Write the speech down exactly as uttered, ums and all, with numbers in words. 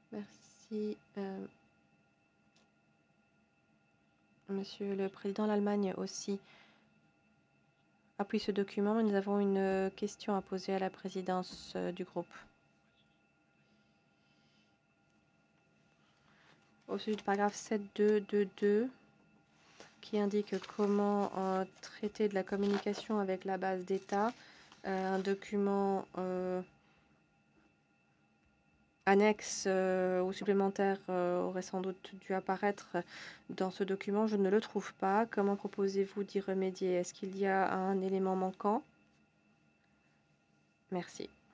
Merci. Euh, Monsieur le Président, l'Allemagne aussi appuie ce document, mais nous avons une euh, question à poser à la présidence euh, du groupe. Au sujet du paragraphe sept deux deux deux, qui indique comment euh, traiter de la communication avec la base d'État, euh, un document euh, annexe euh, ou supplémentaire euh, aurait sans doute dû apparaître dans ce document. Je ne le trouve pas. Comment proposez-vous d'y remédier? Est-ce qu'il y a un élément manquant? Merci.